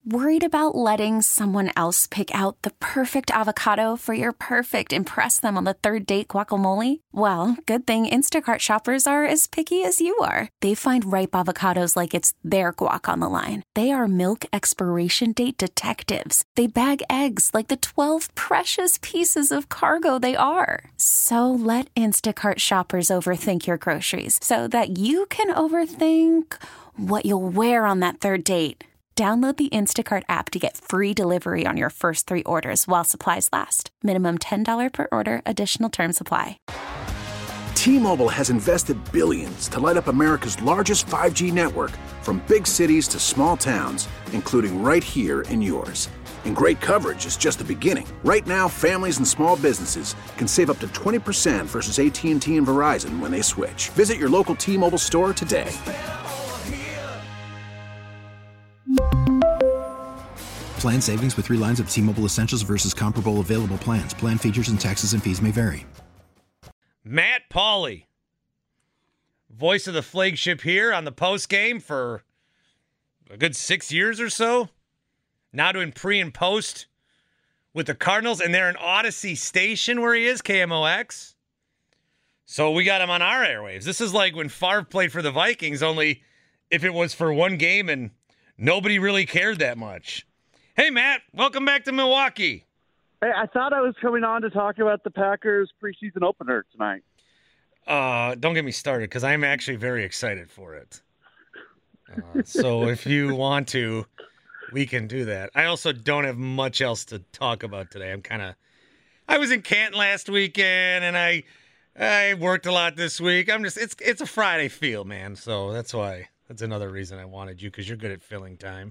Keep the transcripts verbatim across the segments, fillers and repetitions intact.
Worried about letting someone else pick out the perfect avocado for your perfect impress them on the third date guacamole? Well, good thing Instacart shoppers are as picky as you are. They find ripe avocados like it's their guac on the line. They are milk expiration date detectives. They bag eggs like the twelve precious pieces of cargo they are. So let Instacart shoppers overthink your groceries so that you can overthink what you'll wear on that third date. Download the Instacart app to get free delivery on your first three orders while supplies last. Minimum ten dollars per order. Additional terms apply. T-Mobile has invested billions to light up America's largest five G network, from big cities to small towns, including right here in yours. And great coverage is just the beginning. Right now, families and small businesses can save up to twenty percent versus A T and T and Verizon when they switch. Visit your local T-Mobile store today. Plan savings with three lines of T-Mobile Essentials versus comparable available plans. Plan features and taxes and fees may vary. Matt Pauley, voice of the flagship here on the post game for a good six years or so. Now doing pre and post with the Cardinals, and they're in Odyssey Station where he is, K M O X. So we got him on our airwaves. This is like when Favre played for the Vikings, only if it was for one game and nobody really cared that much. Hey, Matt, welcome back to Milwaukee. Hey, I thought I was coming on to talk about the Packers preseason opener tonight. Uh, don't get me started, because I'm actually very excited for it. Uh, so if you want to, we can do that. I also don't have much else to talk about today. I'm kind of – I was in Canton last weekend, and I I worked a lot this week. I'm just – it's it's a Friday feel, man, so that's why – that's another reason I wanted you, because you're good at filling time.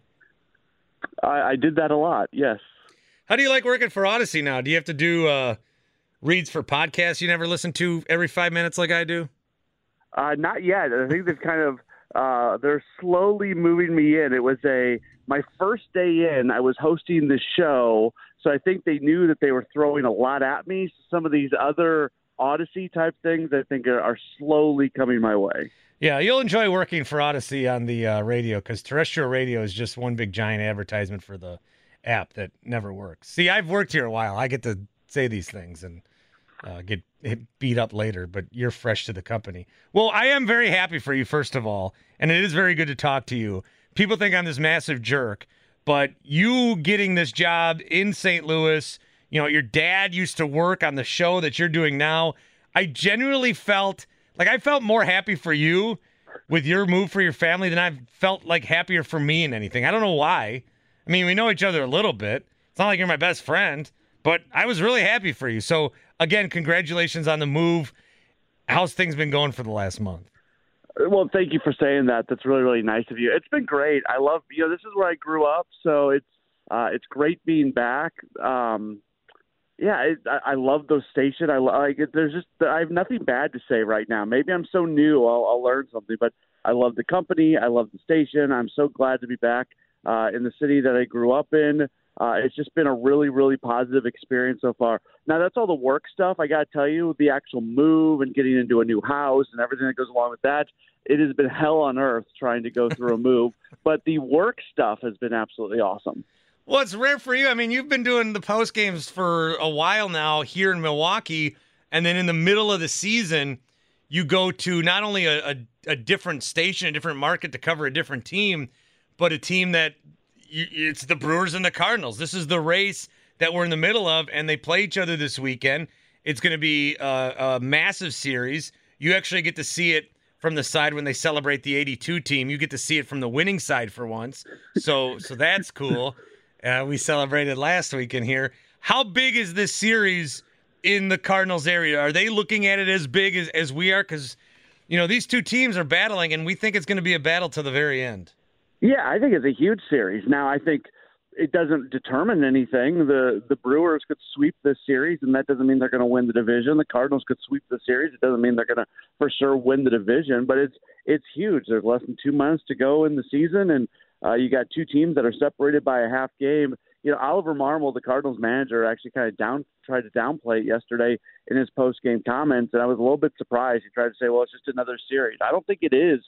I, I did that a lot, yes. How do you like working for Odyssey now? Do you have to do uh, reads for podcasts you never listen to every five minutes like I do? Uh, not yet. I think they've kind of uh, they're slowly moving me in. It was a my first day in. I was hosting the show, so I think they knew that they were throwing a lot at me. So some of these other Odyssey type things, I think, are, are slowly coming my way. Yeah, you'll enjoy working for Odyssey on the uh, radio, because terrestrial radio is just one big giant advertisement for the app that never works. See, I've worked here a while. I get to say these things and uh, get beat up later, but you're fresh to the company. Well, I am very happy for you, first of all, and it is very good to talk to you. People think I'm this massive jerk, but you getting this job in Saint Louis, you know, your dad used to work on the show that you're doing now. I genuinely felt... Like, I felt more happy for you with your move for your family than I've felt, like, happier for me in anything. I don't know why. I mean, we know each other a little bit. It's not like you're my best friend, but I was really happy for you. So, again, congratulations on the move. How's things been going for the last month? Well, thank you for saying that. That's really, really nice of you. It's been great. I love, you know, this is where I grew up, so it's uh, it's great being back. Um Yeah, it, I, I love those stations. I like it. There's just I have nothing bad to say right now. Maybe I'm so new, I'll, I'll learn something. But I love the company. I love the station. I'm so glad to be back uh, in the city that I grew up in. Uh, it's just been a really, really positive experience so far. Now, that's all the work stuff. I got to tell you, the actual move and getting into a new house and everything that goes along with that, it has been hell on earth trying to go through a move. But the work stuff has been absolutely awesome. Well, it's rare for you. I mean, you've been doing the post games for a while now here in Milwaukee, and then in the middle of the season, you go to not only a, a, a different station, a different market to cover a different team, but a team that you, it's the Brewers and the Cardinals. This is the race that we're in the middle of, and they play each other this weekend. It's going to be a, a massive series. You actually get to see it from the side when they celebrate the eighty-two team. You get to see it from the winning side for once, so so that's cool. Uh, we celebrated last weekend here. How big is this series in the Cardinals area? Are they looking at it as big as, as we are? Because, you know, these two teams are battling, and we think it's going to be a battle to the very end. Yeah, I think it's a huge series. Now, I think it doesn't determine anything. The the Brewers could sweep this series, and that doesn't mean they're going to win the division. The Cardinals could sweep the series. It doesn't mean they're going to for sure win the division, but it's it's huge. There's less than two months to go in the season, and Uh, you got two teams that are separated by a half game. You know, Oliver Marmol, the Cardinals manager, actually kind of down tried to downplay it yesterday in his post-game comments, and I was a little bit surprised. He tried to say, well, it's just another series. I don't think it is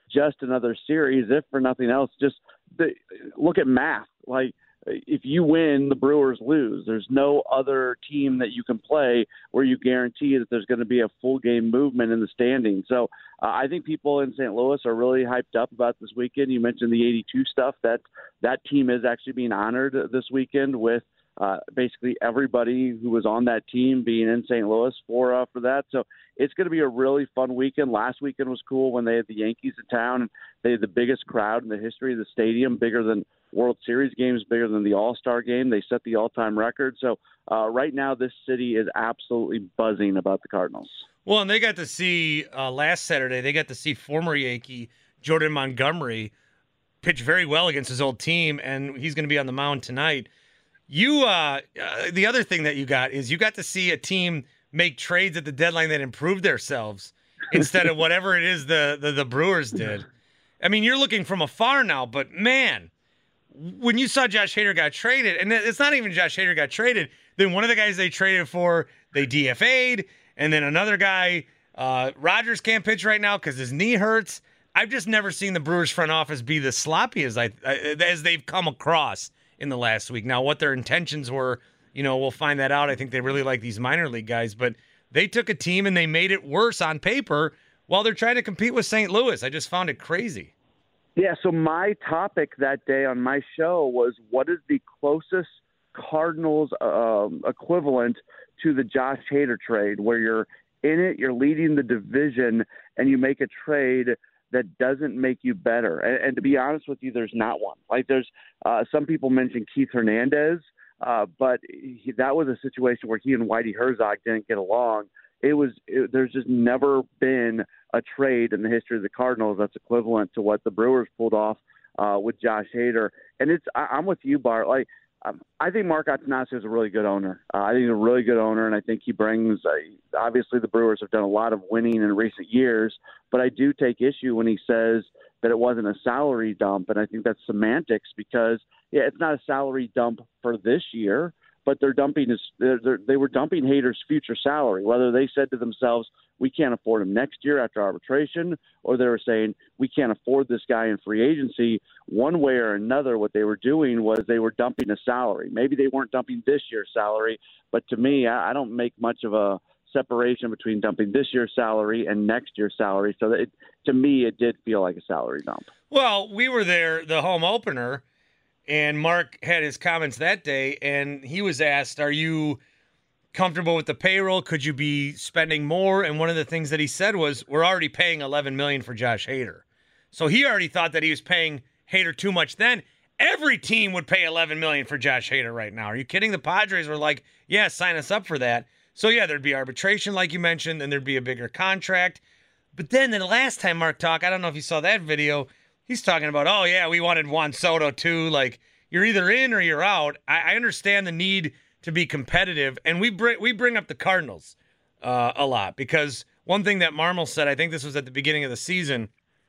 just another series, if for nothing else, just the, look at math. Like, if you win, the Brewers lose. There's no other team that you can play where you guarantee that there's going to be a full game movement in the standings. So uh, I think people in Saint Louis are really hyped up about this weekend. You mentioned the eighty-two stuff. That that team is actually being honored this weekend with uh, basically everybody who was on that team being in Saint Louis for uh, for that. So it's going to be a really fun weekend. Last weekend was cool when they had the Yankees in town, and they had the biggest crowd in the history of the stadium, bigger than World Series games, bigger than the All-Star game. They set the all-time record. So uh, right now, this city is absolutely buzzing about the Cardinals. Well, and they got to see uh, last Saturday, they got to see former Yankee Jordan Montgomery pitch very well against his old team, and he's going to be on the mound tonight. You, uh, uh, the other thing that you got is you got to see a team make trades at the deadline that improved themselves instead of whatever it is the, the, the Brewers did. I mean, you're looking from afar now, but man, when you saw Josh Hader got traded, and it's not even Josh Hader got traded, then one of the guys they traded for, they D F A'd, and then another guy, uh, Rogers can't pitch right now because his knee hurts. I've just never seen the Brewers front office be this sloppy as I as they've come across in the last week. Now, what their intentions were, you know, we'll find that out. I think they really like these minor league guys, but they took a team and they made it worse on paper while they're trying to compete with Saint Louis. I just found it crazy. Yeah, so my topic that day on my show was what is the closest Cardinals um, equivalent to the Josh Hader trade, where you're in it, you're leading the division, and you make a trade that doesn't make you better. And, and to be honest with you, there's not one. Like there's uh, some people mentioned Keith Hernandez, uh, but he, that was a situation where he and Whitey Herzog didn't get along. It was it, there's just never been a trade in the history of the Cardinals that's equivalent to what the Brewers pulled off uh, with Josh Hader. And it's I, I'm with you, Bart. Like um, I think Mark Attanasio is a really good owner. Uh, I think he's a really good owner, and I think he brings. Uh, obviously, the Brewers have done a lot of winning in recent years, but I do take issue when he says that it wasn't a salary dump, and I think that's semantics because yeah, it's not a salary dump for this year. But they're dumping his, they're, they're, they were dumping Hader's future salary, whether they said to themselves, we can't afford him next year after arbitration, or they were saying, we can't afford this guy in free agency. One way or another, what they were doing was they were dumping a salary. Maybe they weren't dumping this year's salary, but to me, I, I don't make much of a separation between dumping this year's salary and next year's salary. So that it, to me, it did feel like a salary dump. Well, we were there, the home opener, and Mark had his comments that day, and he was asked, are you comfortable with the payroll? Could you be spending more? And one of the things that he said was, we're already paying eleven million dollars for Josh Hader. So he already thought that he was paying Hader too much then. Every team would pay eleven million dollars for Josh Hader right now. Are you kidding? The Padres were like, yeah, sign us up for that. So, yeah, there'd be arbitration, like you mentioned, and there'd be a bigger contract. But then the last time Mark talked, I don't know if you saw that video, he's talking about, oh, yeah, we wanted Juan Soto too. Like, you're either in or you're out. I, I understand the need to be competitive, and we bring we bring up the Cardinals uh, a lot because one thing that Marmol said, I think this was at the beginning of the season,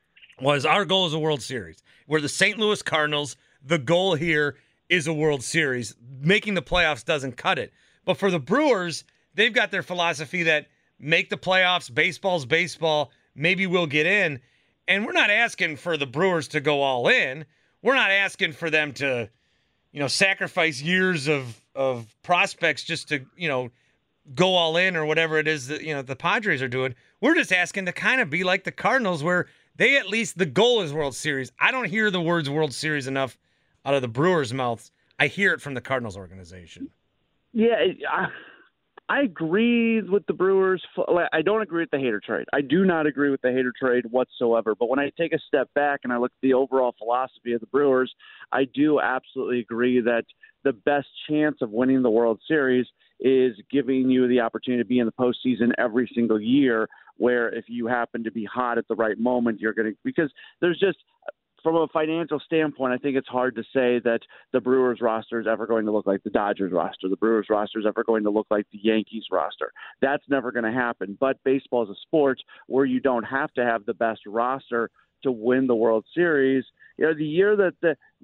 was our goal is a World Series. We're the Saint Louis Cardinals. The goal here is a World Series. Making the playoffs doesn't cut it. But for the Brewers, they've got their philosophy that make the playoffs, baseball's baseball, maybe we'll get in. And we're not asking for the Brewers to go all in. We're not asking for them to, you know, sacrifice years of, of prospects just to, you know, go all in or whatever it is that, you know, the Padres are doing. We're just asking to kind of be like the Cardinals where they at least, the goal is World Series. I don't hear the words World Series enough out of the Brewers' mouths. I hear it from the Cardinals organization. Yeah, I, I agree with the Brewers. I don't agree with the Hader trade. I do not agree with the Hader trade whatsoever. But when I take a step back and I look at the overall philosophy of the Brewers, I do absolutely agree that the best chance of winning the World Series is giving you the opportunity to be in the postseason every single year, where if you happen to be hot at the right moment, you're going to – because there's just – from a financial standpoint, I think it's hard to say that the Brewers roster is ever going to look like the Dodgers roster. The Brewers roster is ever going to look like the Yankees roster. That's never going to happen. But baseball is a sport where you don't have to have the best roster to win the World Series. You know, the year that the, the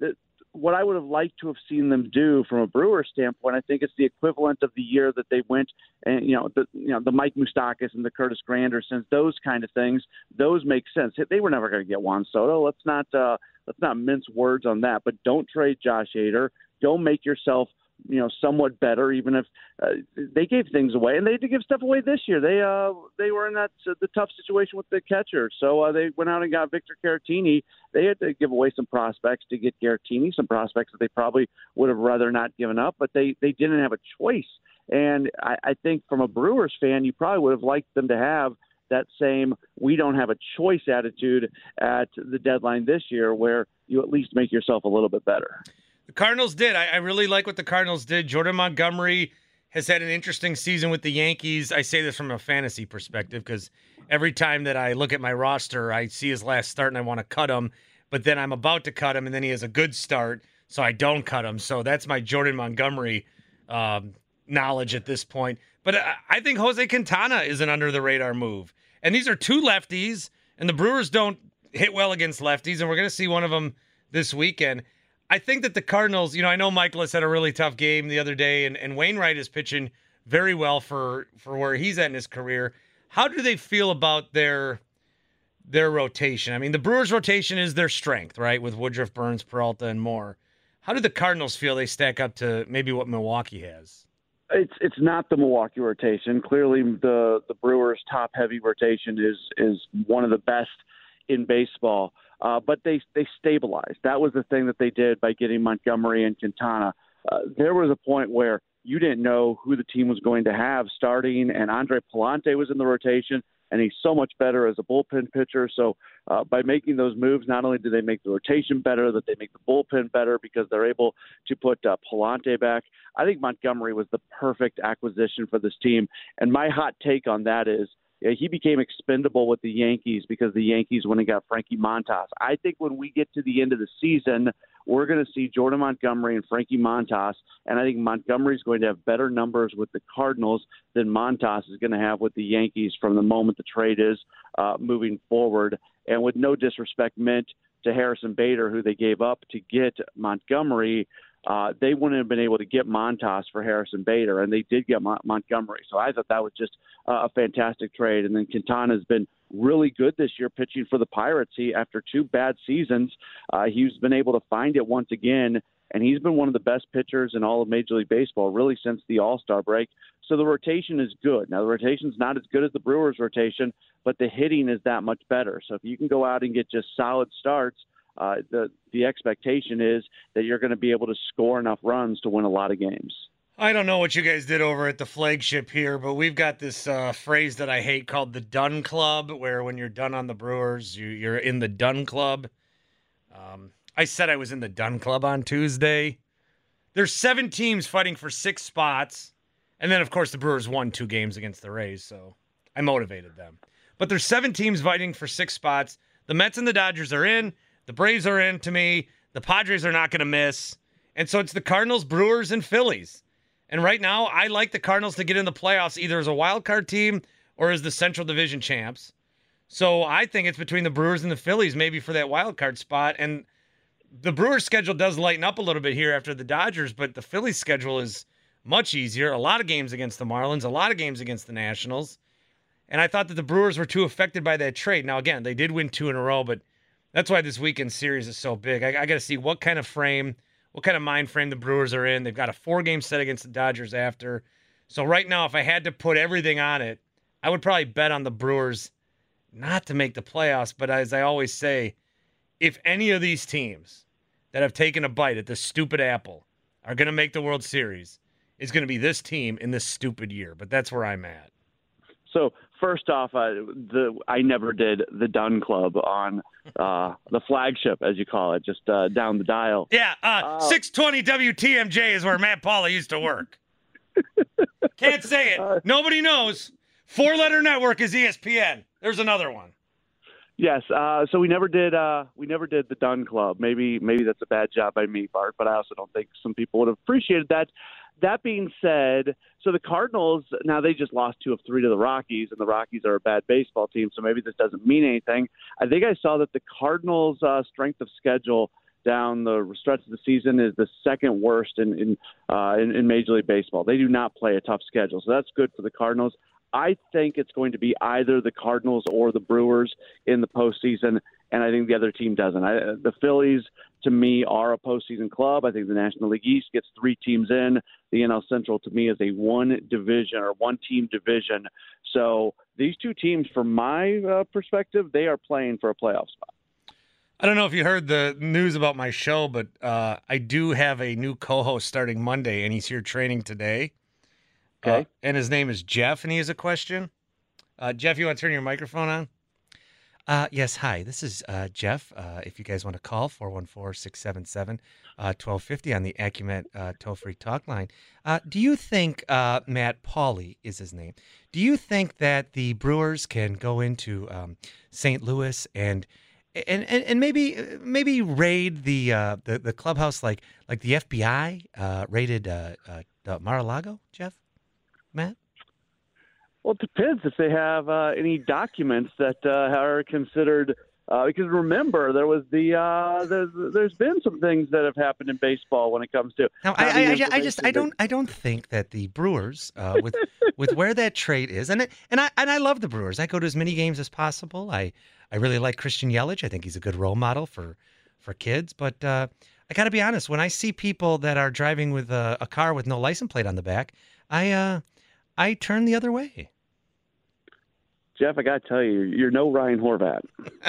what I would have liked to have seen them do from a Brewer standpoint, I think it's the equivalent of the year that they went and, you know, the, you know, the Mike Moustakas and the Curtis Grandersons, those kind of things, those make sense. They were never going to get Juan Soto. Let's not, uh, let's not mince words on that, but don't trade Josh Hader. Don't make yourself, you know, somewhat better, even if uh, they gave things away, and they had to give stuff away this year. They uh, they were in that uh, the tough situation with the catcher, so uh, they went out and got Victor Caratini. They had to give away some prospects to get Caratini, some prospects that they probably would have rather not given up, but they, they didn't have a choice. And I, I think from a Brewers fan, you probably would have liked them to have that same we don't have a choice attitude at the deadline this year, where you at least make yourself a little bit better. The Cardinals did. I, I really like what the Cardinals did. Jordan Montgomery has had an interesting season with the Yankees. I say this from a fantasy perspective because every time that I look at my roster, I see his last start and I want to cut him, but then I'm about to cut him and then he has a good start, so I don't cut him. So that's my Jordan Montgomery um, knowledge at this point. But I, I think Jose Quintana is an under-the-radar move. And these are two lefties, and the Brewers don't hit well against lefties, and we're going to see one of them this weekend. I think that the Cardinals, you know, I know Michaelis had a really tough game the other day, and, and Wainwright is pitching very well for, for where he's at in his career. How do they feel about their their rotation? I mean, the Brewers' rotation is their strength, right, with Woodruff, Burns, Peralta, and more. How do the Cardinals feel they stack up to maybe what Milwaukee has? It's it's not the Milwaukee rotation. Clearly, the the Brewers' top-heavy rotation is is one of the best in baseball. Uh, but they they stabilized. That was the thing that they did by getting Montgomery and Quintana. Uh, there was a point where you didn't know who the team was going to have starting, and Andre Palante was in the rotation, and he's so much better as a bullpen pitcher. So uh, by making those moves, not only do they make the rotation better, that they make the bullpen better because they're able to put uh, Palante back. I think Montgomery was the perfect acquisition for this team. And my hot take on that is, yeah, he became expendable with the Yankees because the Yankees went and got Frankie Montas. I think when we get to the end of the season, we're going to see Jordan Montgomery and Frankie Montas, and I think Montgomery is going to have better numbers with the Cardinals than Montas is going to have with the Yankees from the moment the trade is uh, moving forward. And with no disrespect meant to Harrison Bader, who they gave up to get Montgomery, Uh, they wouldn't have been able to get Montas for Harrison Bader, and they did get Mon- Montgomery. So I thought that was just uh, a fantastic trade. And then Quintana has been really good this year pitching for the Pirates. He, after two bad seasons, uh, he's been able to find it once again, and he's been one of the best pitchers in all of Major League Baseball, really since the All-Star break. So the rotation is good. Now, the rotation's not as good as the Brewers' rotation, but the hitting is that much better. So if you can go out and get just solid starts, Uh, the the expectation is that you're going to be able to score enough runs to win a lot of games. I don't know what you guys did over at the flagship here, but we've got this uh, phrase that I hate called the Done Club, where when you're done on the Brewers, you, you're in the Done Club. Um, I said I was in the Done Club on Tuesday. There's seven teams fighting for six spots, and then, of course, the Brewers won two games against the Rays, so I motivated them. But there's seven teams fighting for six spots. The Mets and the Dodgers are in. The Braves are in to me. The Padres are not going to miss. And so it's the Cardinals, Brewers, and Phillies. And right now, I like the Cardinals to get in the playoffs either as a wild card team or as the Central Division champs. So I think it's between the Brewers and the Phillies maybe for that wild card spot. And the Brewers' schedule does lighten up a little bit here after the Dodgers, but the Phillies' schedule is much easier. A lot of games against the Marlins, a lot of games against the Nationals. And I thought that the Brewers were too affected by that trade. Now, again, they did win two in a row, but that's why this weekend series is so big. I, I got to see what kind of frame, what kind of mind frame the Brewers are in. They've got a four-game set against the Dodgers after. So right now, if I had to put everything on it, I would probably bet on the Brewers not to make the playoffs. But as I always say, if any of these teams that have taken a bite at this stupid apple are going to make the World Series, it's going to be this team in this stupid year. But that's where I'm at. So first off, uh, the I never did the Done Club on uh, the flagship, as you call it, just uh, down the dial. Yeah, uh, uh, six twenty W T M J is where Matt Paula used to work. Can't say it. Uh, Nobody knows. Four-letter network is E S P N. There's another one. Yes. Uh, so we never did. Uh, we never did the Done Club. Maybe maybe that's a bad job by me, Bart. But I also don't think some people would have appreciated that. That being said, so the Cardinals, now they just lost two of three to the Rockies, and the Rockies are a bad baseball team, so maybe this doesn't mean anything. I think I saw that the Cardinals' uh, strength of schedule down the stretch of the season is the second worst in in, uh, in in Major League Baseball. They do not play a tough schedule, so that's good for the Cardinals. I think it's going to be either the Cardinals or the Brewers in the postseason, and I think the other team doesn't. I, the Phillies, to me, are a postseason club. I think the National League East gets three teams in. The N L Central, to me, is a one division or one-team division. So these two teams, from my uh, perspective, they are playing for a playoff spot. I don't know if you heard the news about my show, but uh, I do have a new co-host starting Monday, and he's here training today. Okay. Uh, and his name is Jeff, and he has a question. Uh, Jeff, you want to turn your microphone on? Uh, yes, hi. This is uh, Jeff. Uh, if you guys want to call, four one four, six seven seven, one two five zero on the Acumet uh, toll-free talk line. Uh, do you think, uh, Matt Pauley is his name, do you think that the Brewers can go into um, Saint Louis and and, and and maybe maybe raid the uh, the, the clubhouse like like the F B I uh, raided uh, uh, Mar-a-Lago, Jeff? Matt? Well, it depends if they have uh, any documents that uh, are considered. Uh, because remember, there was the uh, there's there's been some things that have happened in baseball when it comes to. Now, I, I, I, I just I don't I don't think that the Brewers uh, with with where that trade is, and it, and I and I love the Brewers. I go to as many games as possible. I, I really like Christian Yelich. I think he's a good role model for for kids. But uh, I got to be honest, when I see people that are driving with a, a car with no license plate on the back, I uh, I turn the other way. Jeff, I got to tell you, you're no Ryan Horvat.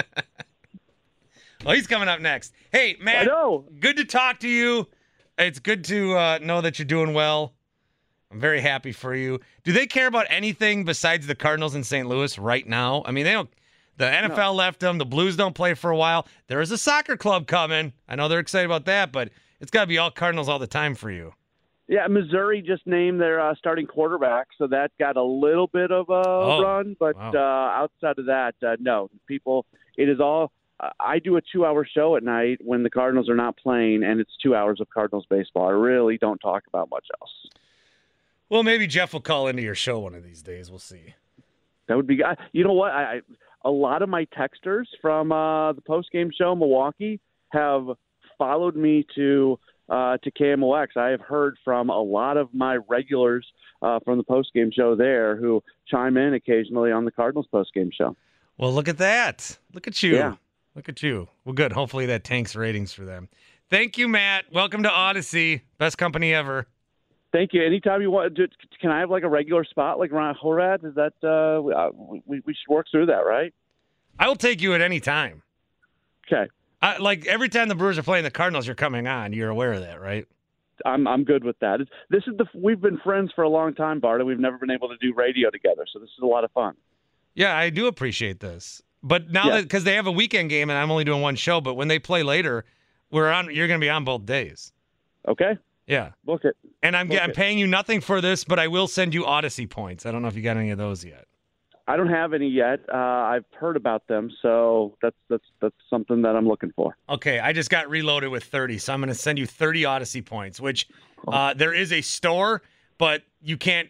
Well, he's coming up next. Hey, Matt, I know. Good to talk to you. It's good to uh, know that you're doing well. I'm very happy for you. Do they care about anything besides the Cardinals in Saint Louis right now? I mean, they don't. The N F L no. left them. The Blues don't play for a while. There is a soccer club coming. I know they're excited about that, but it's got to be all Cardinals all the time for you. Yeah, Missouri just named their uh, starting quarterback, so that got a little bit of a oh, run. But wow. uh, outside of that, uh, no. People, it is all. Uh, I do a two-hour show at night when the Cardinals are not playing, and it's two hours of Cardinals baseball. I really don't talk about much else. Well, maybe Jeff will call into your show one of these days. We'll see. That would be. You know what? I, I a lot of my texters from uh, the post-game show in Milwaukee have followed me to. Uh, to K M O X. I have heard from a lot of my regulars uh, from the postgame show there who chime in occasionally on the Cardinals postgame show. Well, look at that. Look at you. Yeah. Look at you. Well, good. Hopefully that tanks ratings for them. Thank you, Matt. Welcome to Odyssey. Best company ever. Thank you. Anytime you want, can I have like a regular spot like Ryan Horvat? Is that uh, we, we should work through that, right? I will take you at any time. Okay. I, like every time the Brewers are playing the Cardinals, you're coming on. You're aware of that, right? I'm I'm good with that. It's, this is the we've been friends for a long time, Bart, and we've never been able to do radio together. So this is a lot of fun. Yeah, I do appreciate this. But now yeah. that because they have a weekend game and I'm only doing one show, but when they play later, we're on. You're going to be on both days. Okay. Yeah. Book it. And I'm Book I'm it. paying you nothing for this, but I will send you Odyssey points. I don't know if you got any of those yet. I don't have any yet. Uh, I've heard about them, so that's that's that's something that I'm looking for. Okay, I just got reloaded with thirty, so I'm going to send you thirty Odyssey points. Which uh, there is a store, but you can't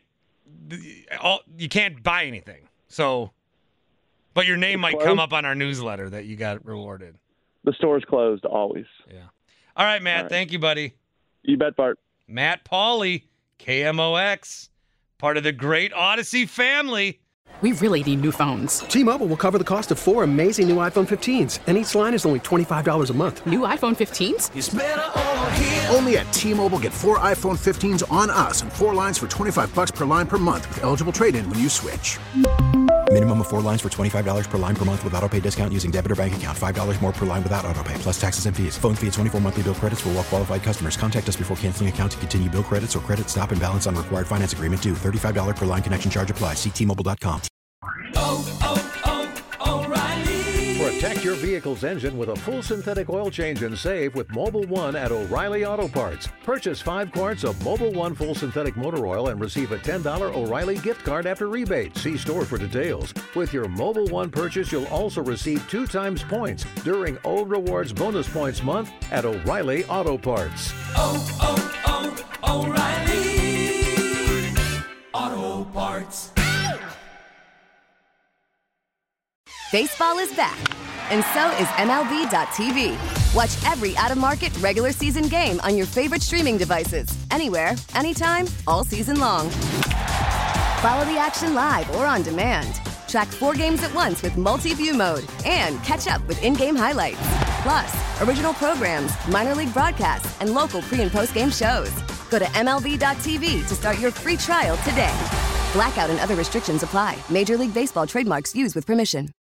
you can't buy anything. So, but your name might come up on our newsletter that you got rewarded. The store is closed always. Yeah. All right, Matt. All right. Thank you, buddy. You bet, Bart. Matt Pauley, K M O X, part of the great Odyssey family. We really need new phones. T-Mobile will cover the cost of four amazing new iPhone fifteens, and each line is only twenty-five dollars a month. New iPhone fifteens? It's better over here. Only at T-Mobile, get four iPhone fifteens on us and four lines for twenty-five dollars per line per month with eligible trade-in when you switch. Minimum of four lines for twenty-five dollars per line per month with autopay discount using debit or bank account. five dollars more per line without autopay, plus taxes and fees. Phone fee at twenty-four monthly bill credits for well-qualified customers. Contact us before canceling account to continue bill credits or credit stop and balance on required finance agreement due. thirty-five dollars per line connection charge applies. See T Mobile dot com. Oh, oh, oh, O'Reilly. Protect your vehicle's engine with a full synthetic oil change and save with Mobil one at O'Reilly Auto Parts. Purchase five quarts of Mobil one full synthetic motor oil and receive a ten dollars O'Reilly gift card after rebate. See store for details. With your Mobil one purchase, you'll also receive two times points during O Rewards Bonus Points Month at O'Reilly Auto Parts. Oh, oh, oh, O'Reilly Auto Parts. Baseball is back, and so is M L B dot T V. Watch every out-of-market regular season game on your favorite streaming devices. Anywhere, anytime, all season long. Follow the action live or on demand. Track four games at once with multi-view mode and catch up with in-game highlights. Plus, original programs, minor league broadcasts, and local pre- and post-game shows. Go to M L B dot T V to start your free trial today. Blackout and other restrictions apply. Major League Baseball trademarks used with permission.